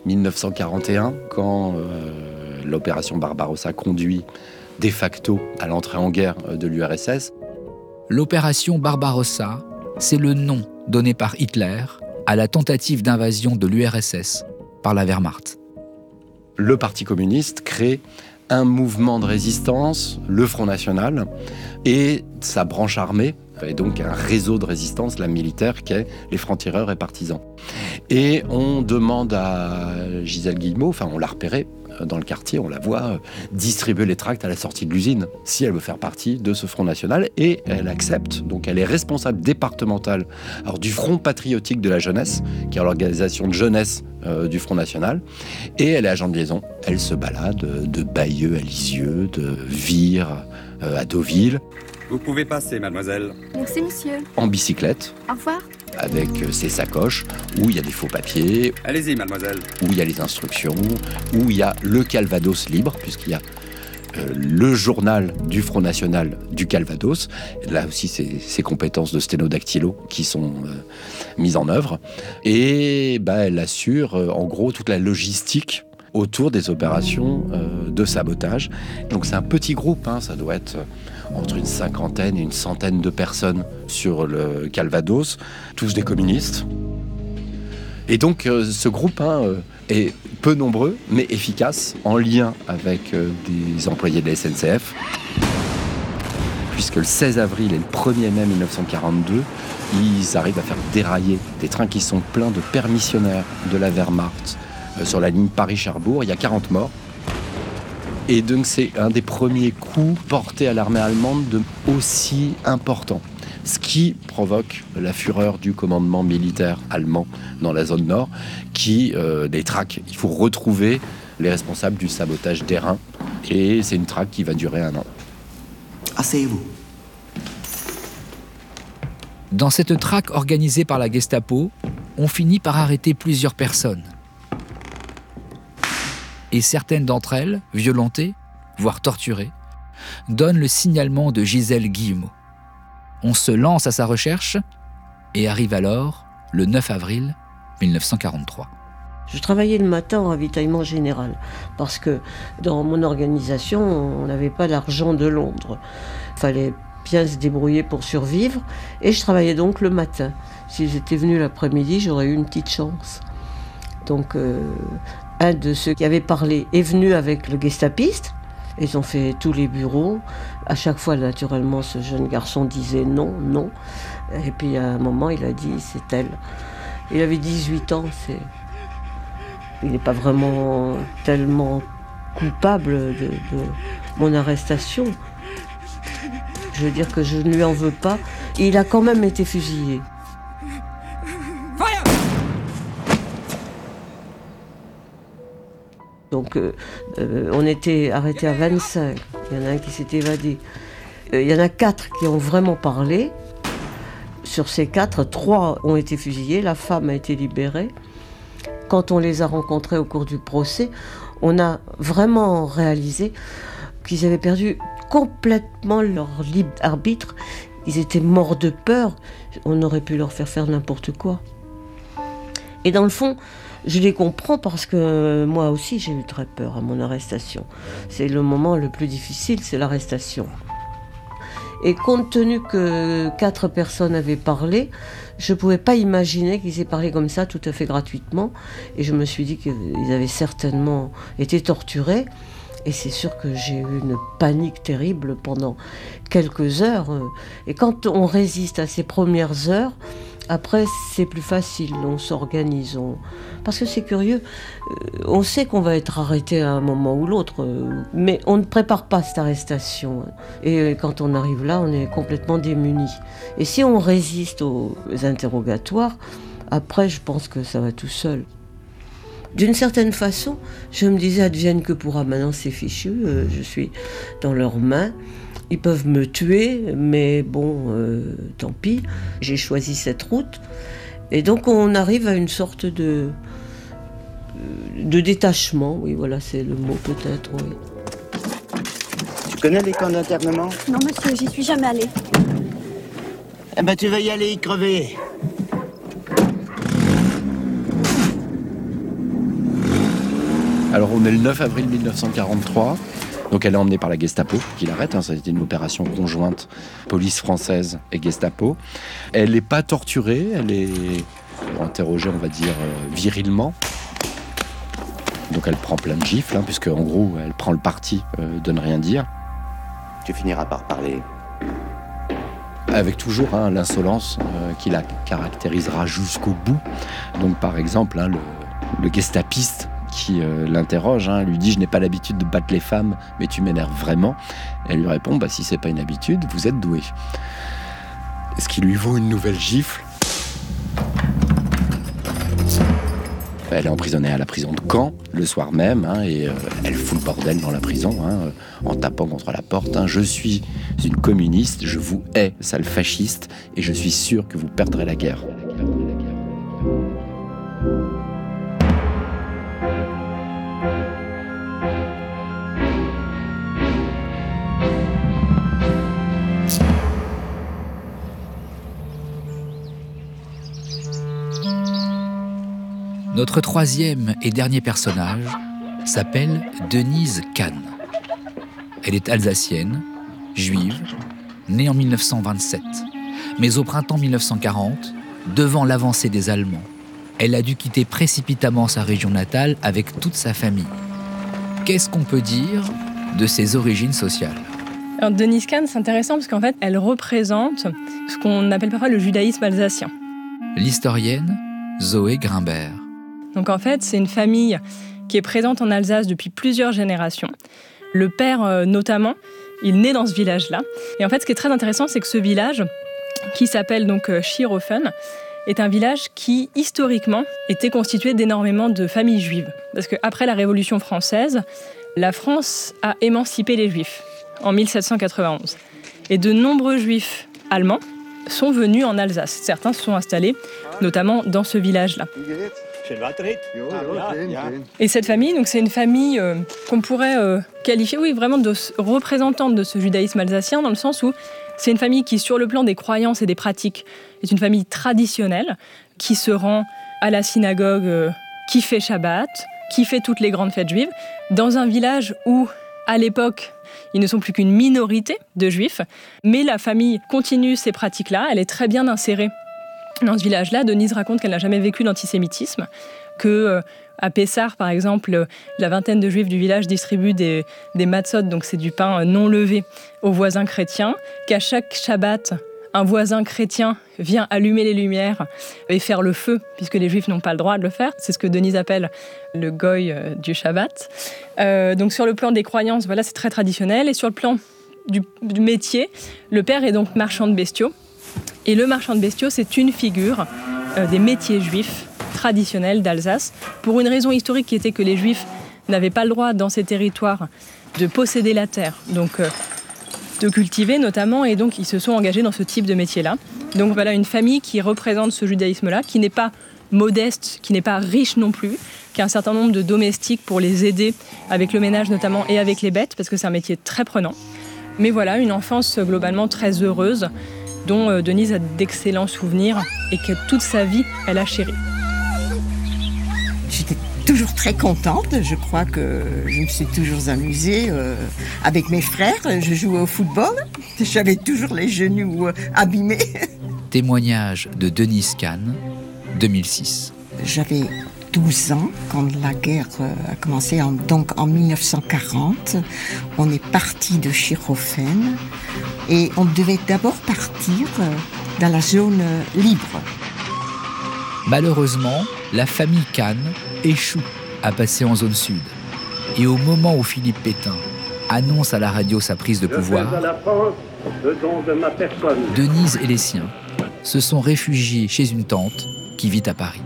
1941, quand l'opération Barbarossa conduit de facto à l'entrée en guerre de l'URSS. L'opération Barbarossa, c'est le nom donné par Hitler à la tentative d'invasion de l'URSS par la Wehrmacht. Le Parti communiste crée un mouvement de résistance, le Front National, et sa branche armée, et donc un réseau de résistance, la militaire, qui est les francs-tireurs et partisans. Et on demande à Gisèle Guillemot, on l'a repérée dans le quartier, on la voit distribuer les tracts à la sortie de l'usine, si elle veut faire partie de ce Front National, et elle accepte. Donc elle est responsable départementale du Front Patriotique de la Jeunesse, qui est l'organisation de jeunesse du Front National, et elle est agent de liaison. Elle se balade de Bayeux à Lisieux, de Vire à Deauville. Vous pouvez passer, mademoiselle. Merci, monsieur. En bicyclette. Au revoir. Avec ses sacoches, où il y a des faux papiers. Allez-y, mademoiselle. Où il y a les instructions, où il y a le Calvados libre, puisqu'il y a le journal du Front National du Calvados. Là aussi, c'est ses compétences de sténodactylo qui sont mises en œuvre. Et elle assure, en gros, toute la logistique autour des opérations de sabotage. Donc c'est un petit groupe, ça doit être entre une 50aine et une 100aine de personnes sur le Calvados, tous des communistes. Et donc ce groupe est peu nombreux, mais efficace, en lien avec des employés de la SNCF, puisque le 16 avril et le 1er mai 1942, ils arrivent à faire dérailler des trains qui sont pleins de permissionnaires de la Wehrmacht sur la ligne Paris-Cherbourg. Il y a 40 morts. Et donc c'est un des premiers coups portés à l'armée allemande aussi important. Ce qui provoque la fureur du commandement militaire allemand dans la zone nord, qui des traques. Il faut retrouver les responsables du sabotage d'airain. Et c'est une traque qui va durer 1 an. Asseyez-vous. Dans cette traque organisée par la Gestapo, on finit par arrêter plusieurs personnes. et certaines d'entre elles, violentées, voire torturées, donnent le signalement de Gisèle Guillemot. On se lance à sa recherche et arrive alors le 9 avril 1943. Je travaillais le matin en ravitaillement général parce que dans mon organisation, on n'avait pas l'argent de Londres. Il fallait bien se débrouiller pour survivre et je travaillais donc le matin. Si j'étais venu l'après-midi, j'aurais eu une petite chance. Donc un de ceux qui avaient parlé est venu avec le gestapiste. Ils ont fait tous les bureaux. À chaque fois, naturellement, ce jeune garçon disait non, non. Et puis à un moment, il a dit c'est elle. Il avait 18 ans, il n'est pas vraiment tellement coupable de mon arrestation. Je veux dire que je ne lui en veux pas. Il a quand même été fusillé. Donc on était arrêtés à 25. Il y en a un qui s'est évadé. Il y en a 4 qui ont vraiment parlé. Sur ces 4, 3 ont été fusillés. La femme a été libérée. Quand on les a rencontrés au cours du procès, on a vraiment réalisé qu'ils avaient perdu complètement leur libre arbitre. Ils étaient morts de peur. On aurait pu leur faire n'importe quoi. Et dans le fond, je les comprends parce que moi aussi j'ai eu très peur à mon arrestation. C'est le moment le plus difficile, c'est l'arrestation. Et compte tenu que 4 personnes avaient parlé, je ne pouvais pas imaginer qu'ils aient parlé comme ça tout à fait gratuitement. Et je me suis dit qu'ils avaient certainement été torturés. Et c'est sûr que j'ai eu une panique terrible pendant quelques heures. Et quand on résiste à ces premières heures, après c'est plus facile, on s'organise. Parce que c'est curieux, on sait qu'on va être arrêté à un moment ou l'autre, mais on ne prépare pas cette arrestation. Et quand on arrive là, on est complètement démuni. Et si on résiste aux interrogatoires, après je pense que ça va tout seul. D'une certaine façon, je me disais advienne que pourra, maintenant c'est fichu, je suis dans leurs mains. Ils peuvent me tuer, mais bon, tant pis, j'ai choisi cette route. Et donc on arrive à une sorte de détachement, oui, voilà, c'est le mot peut-être, oui. Tu connais les camps d'internement? Non, monsieur, j'y suis jamais allée. Eh ben, tu vas y aller y crever. Alors on est le 9 avril 1943, donc elle est emmenée par la Gestapo, qui l'arrête, ça a été une opération conjointe, police française et Gestapo. Elle n'est pas torturée, elle est interrogée, on va dire, virilement. Donc elle prend plein de gifles, puisque en gros elle prend le parti de ne rien dire. Tu finiras par parler. Avec toujours l'insolence qui la caractérisera jusqu'au bout. Donc par exemple, le gestapiste qui l'interroge, lui dit « Je n'ai pas l'habitude de battre les femmes, mais tu m'énerves vraiment ». Elle lui répond « Si c'est pas une habitude, vous êtes doué ». Ce qui lui vaut une nouvelle gifle. Elle est emprisonnée à la prison de Caen le soir même, et elle fout le bordel dans la prison, en tapant contre la porte. Je suis une communiste, je vous hais, sale fasciste, et je suis sûr que vous perdrez la guerre. Notre troisième et dernier personnage s'appelle Denise Kahn. Elle est alsacienne, juive, née en 1927. Mais au printemps 1940, devant l'avancée des Allemands, elle a dû quitter précipitamment sa région natale avec toute sa famille. Qu'est-ce qu'on peut dire de ses origines sociales ? Alors Denise Kahn, c'est intéressant parce qu'en fait, elle représente ce qu'on appelle parfois le judaïsme alsacien. L'historienne Zoé Grimbert. Donc en fait, c'est une famille qui est présente en Alsace depuis plusieurs générations. Le père notamment, il naît dans ce village-là. Et en fait, ce qui est très intéressant, c'est que ce village, qui s'appelle donc Schierhofen, est un village qui, historiquement, était constitué d'énormément de familles juives. Parce qu'après la Révolution française, la France a émancipé les Juifs en 1791. Et de nombreux Juifs allemands sont venus en Alsace. Certains se sont installés, notamment dans ce village-là. Et cette famille, donc c'est une famille qu'on pourrait qualifier, oui, vraiment de représentante de ce judaïsme alsacien, dans le sens où c'est une famille qui, sur le plan des croyances et des pratiques, est une famille traditionnelle, qui se rend à la synagogue, qui fait Shabbat, qui fait toutes les grandes fêtes juives, dans un village où, à l'époque, ils ne sont plus qu'une minorité de juifs, mais la famille continue ces pratiques-là, elle est très bien insérée dans ce village-là. Denise raconte qu'elle n'a jamais vécu d'antisémitisme, que à Pessar, par exemple, la vingtaine de juifs du village distribuent des matzot, donc c'est du pain non levé, aux voisins chrétiens, qu'à chaque Shabbat, un voisin chrétien vient allumer les lumières et faire le feu, puisque les juifs n'ont pas le droit de le faire. C'est ce que Denise appelle le goy du Shabbat. Donc sur le plan des croyances, voilà, c'est très traditionnel. Et sur le plan du métier, le père est donc marchand de bestiaux. Et le marchand de bestiaux, c'est une figure des métiers juifs traditionnels d'Alsace, pour une raison historique qui était que les juifs n'avaient pas le droit dans ces territoires de posséder la terre, donc de cultiver notamment, et donc ils se sont engagés dans ce type de métier-là. Donc voilà une famille qui représente ce judaïsme-là, qui n'est pas modeste, qui n'est pas riche non plus, qui a un certain nombre de domestiques pour les aider avec le ménage notamment et avec les bêtes, parce que c'est un métier très prenant. Mais voilà, une enfance globalement très heureuse, dont Denise a d'excellents souvenirs et que toute sa vie, elle a chéri. J'étais toujours très contente. Je crois que je me suis toujours amusée avec mes frères. Je jouais au football. J'avais toujours les genoux abîmés. Témoignage de Denise Kahn, 2006. J'avais 12 ans quand la guerre a commencé, donc en 1940. On est parti de Schirhofen et on devait d'abord partir dans la zone libre. Malheureusement, la famille Kahn échoue à passer en zone sud. Et au moment où Philippe Pétain annonce à la radio sa prise de pouvoir, Denise et les siens se sont réfugiés chez une tante qui vit à Paris.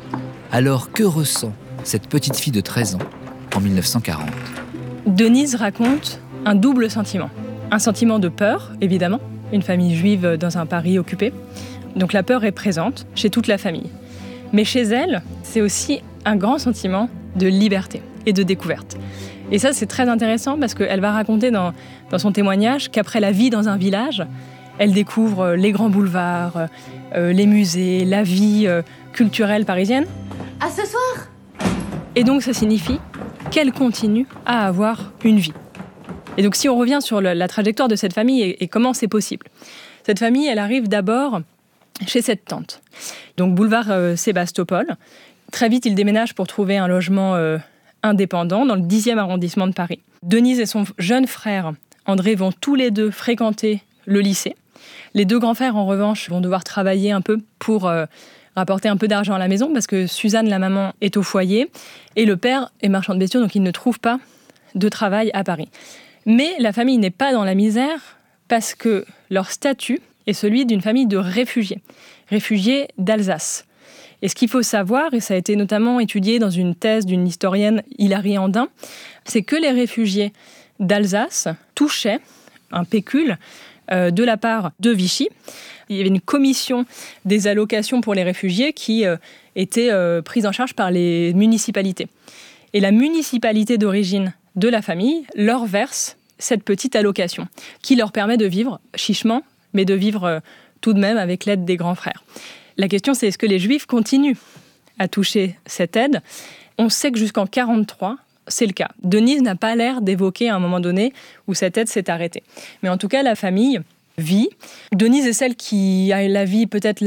Alors que ressent cette petite fille de 13 ans en 1940 ? Denise raconte un double sentiment. Un sentiment de peur, évidemment, une famille juive dans un Paris occupé. Donc la peur est présente chez toute la famille. Mais chez elle, c'est aussi un grand sentiment de liberté et de découverte. Et ça, c'est très intéressant parce qu'elle va raconter dans son témoignage qu'après la vie dans un village, elle découvre les grands boulevards, les musées, la vie culturelle parisienne. À ce soir ! Et donc, ça signifie qu'elle continue à avoir une vie. Et donc, si on revient sur la trajectoire de cette famille et comment c'est possible. Cette famille, elle arrive d'abord chez cette tante. Donc, boulevard Sébastopol. Très vite, ils déménagent pour trouver un logement indépendant dans le 10e arrondissement de Paris. Denise et son jeune frère, André, vont tous les deux fréquenter le lycée. Les deux grands frères, en revanche, vont devoir travailler un peu pour rapporter un peu d'argent à la maison parce que Suzanne, la maman, est au foyer et le père est marchand de bestiaux, donc il ne trouve pas de travail à Paris. Mais la famille n'est pas dans la misère parce que leur statut est celui d'une famille de réfugiés d'Alsace. Et ce qu'il faut savoir, et ça a été notamment étudié dans une thèse d'une historienne, Hilary Andin, c'est que les réfugiés d'Alsace touchaient un pécule de la part de Vichy. Il y avait une commission des allocations pour les réfugiés qui était prise en charge par les municipalités. Et la municipalité d'origine de la famille leur verse cette petite allocation qui leur permet de vivre chichement, mais de vivre tout de même avec l'aide des grands frères. La question, c'est est-ce que les Juifs continuent à toucher cette aide ? On sait que jusqu'en 1943, c'est le cas. Denise n'a pas l'air d'évoquer à un moment donné où cette aide s'est arrêtée. Mais en tout cas, la famille vit. Denise est celle qui a la vie peut-être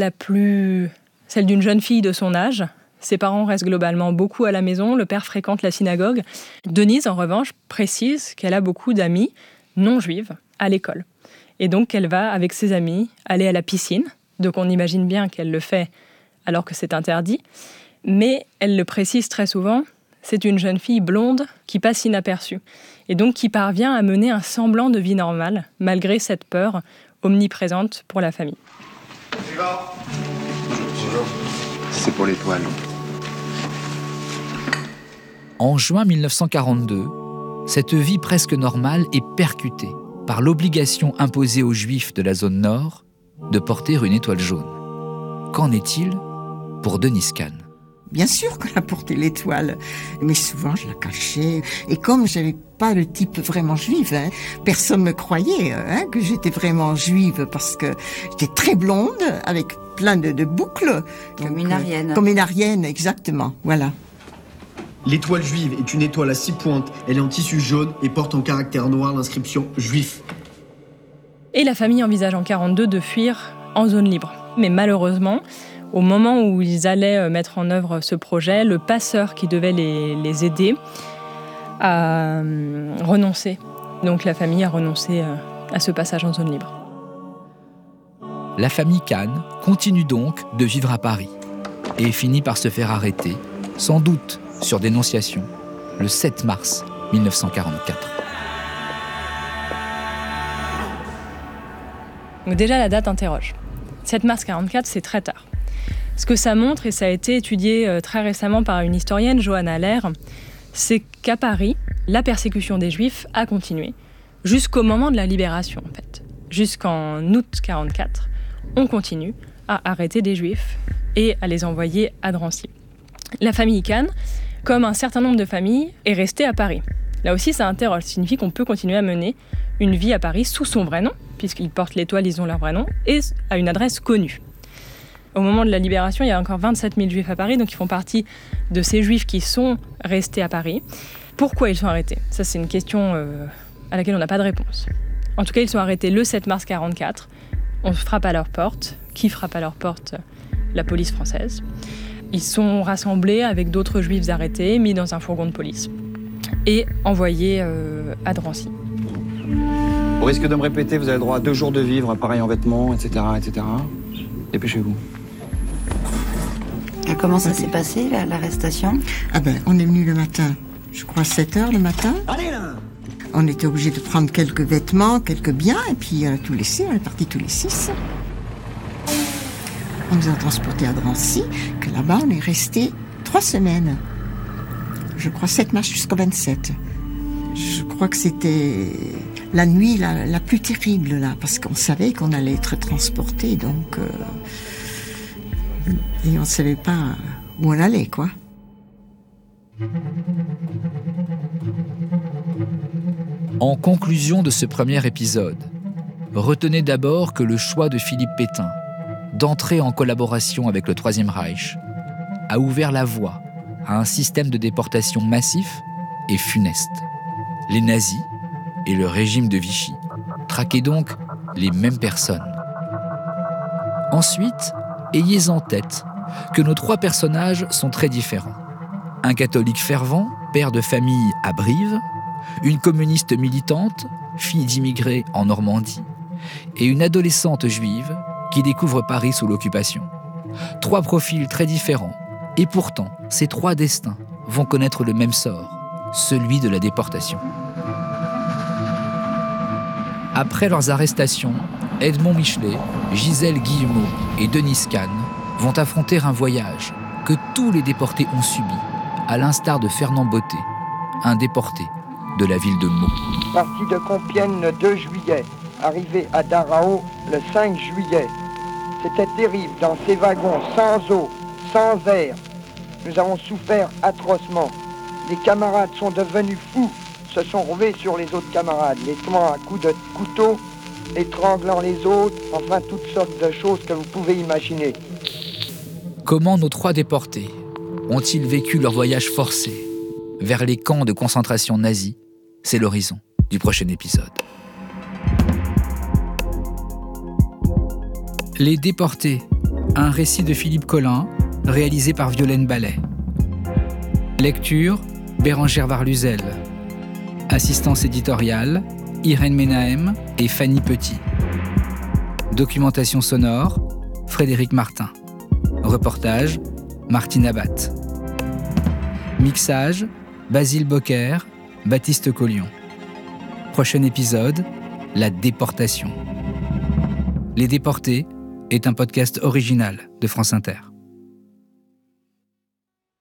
celle d'une jeune fille de son âge. Ses parents restent globalement beaucoup à la maison. Le père fréquente la synagogue. Denise, en revanche, précise qu'elle a beaucoup d'amis non juives à l'école. Et donc, elle va, avec ses amis, aller à la piscine. Donc on imagine bien qu'elle le fait alors que c'est interdit. Mais elle le précise très souvent, c'est une jeune fille blonde qui passe inaperçue. Et donc qui parvient à mener un semblant de vie normale, malgré cette peur omniprésente pour la famille. C'est pour l'étoile. En juin 1942, cette vie presque normale est percutée par l'obligation imposée aux Juifs de la zone nord de porter une étoile jaune. Qu'en est-il pour Denise Kahn ? Bien sûr qu'on a porté l'étoile, mais souvent je la cachais. Et comme j'avais pas le type vraiment juif, personne me croyait que j'étais vraiment juive parce que j'étais très blonde avec plein de boucles. Comme une Arienne. Comme une Arienne, exactement, voilà. L'étoile juive est une étoile à 6 pointes. Elle est en tissu jaune et porte en caractère noir l'inscription « Juif ». Et la famille envisage en 1942 de fuir en zone libre. Mais malheureusement, au moment où ils allaient mettre en œuvre ce projet, le passeur qui devait les aider a renoncé. Donc la famille a renoncé à ce passage en zone libre. La famille Kahn continue donc de vivre à Paris et finit par se faire arrêter, sans doute sur dénonciation, le 7 mars 1944. Donc déjà, la date interroge. 7 mars 1944, c'est très tard. Ce que ça montre, et ça a été étudié très récemment par une historienne, Johanna Lehr, c'est qu'à Paris, la persécution des Juifs a continué jusqu'au moment de la libération, en fait. Jusqu'en août 1944, on continue à arrêter des Juifs et à les envoyer à Drancy. La famille Kahn, comme un certain nombre de familles, est restée à Paris. Là aussi, ça interroge. Ça signifie qu'on peut continuer à mener une vie à Paris sous son vrai nom, puisqu'ils portent l'étoile, ils ont leur vrai nom, et à une adresse connue. Au moment de la libération, il y a encore 27 000 Juifs à Paris, donc ils font partie de ces Juifs qui sont restés à Paris. Pourquoi ils sont arrêtés ? Ça, c'est une question à laquelle on n'a pas de réponse. En tout cas, ils sont arrêtés le 7 mars 1944. On frappe à leur porte. Qui frappe à leur porte ? La police française. Ils sont rassemblés avec d'autres Juifs arrêtés, mis dans un fourgon de police et envoyés à Drancy. Au risque de me répéter, vous avez le droit à 2 jours de vivre, pareil en vêtements, etc., etc. Dépêchez-vous. Et comment ça s'est passé, l'arrestation ? On est venu le matin, je crois 7h le matin. Allez là ! On était obligé de prendre quelques vêtements, quelques biens, et puis on a tout laissé, on est partis tous les 6. On nous a transportés à Drancy, que là-bas on est resté 3 semaines. Je crois 7 mars jusqu'au 27. Je crois que c'était la nuit la plus terrible, là, parce qu'on savait qu'on allait être transportés, donc... et on ne savait pas où on allait, quoi. En conclusion de ce premier épisode, retenez d'abord que le choix de Philippe Pétain d'entrer en collaboration avec le Troisième Reich a ouvert la voie à un système de déportation massif et funeste. Les nazis et le régime de Vichy traquaient donc les mêmes personnes. Ensuite, ayez en tête que nos 3 personnages sont très différents. Un catholique fervent, père de famille à Brive, une communiste militante, fille d'immigrés en Normandie, et une adolescente juive qui découvre Paris sous l'occupation. 3 profils très différents, et pourtant, ces 3 destins vont connaître le même sort, celui de la déportation. Après leurs arrestations, Edmond Michelet, Gisèle Guillemot et Denise Kahn vont affronter un voyage que tous les déportés ont subi, à l'instar de Fernand Botté, un déporté de la ville de Meaux. Parti de Compiègne le 2 juillet, arrivé à Darao le 5 juillet. C'était terrible dans ces wagons, sans eau, sans air. Nous avons souffert atrocement. Les camarades sont devenus fous, se sont revés sur les autres camarades, les tuant à coups de couteau, étranglant les autres, enfin toutes sortes de choses que vous pouvez imaginer. Comment nos 3 déportés ont-ils vécu leur voyage forcé vers les camps de concentration nazis ? C'est l'horizon du prochain épisode. Les déportés, un récit de Philippe Collin, réalisé par Violaine Ballet. Lecture, Bérangère Varluzel. Assistance éditoriale, Irène Menahem et Fanny Petit. Documentation sonore, Frédéric Martin. Reportage, Martine Abat. Mixage, Basile Bocquer, Baptiste Collion. Prochain épisode, la déportation. Les déportés est un podcast original de France Inter.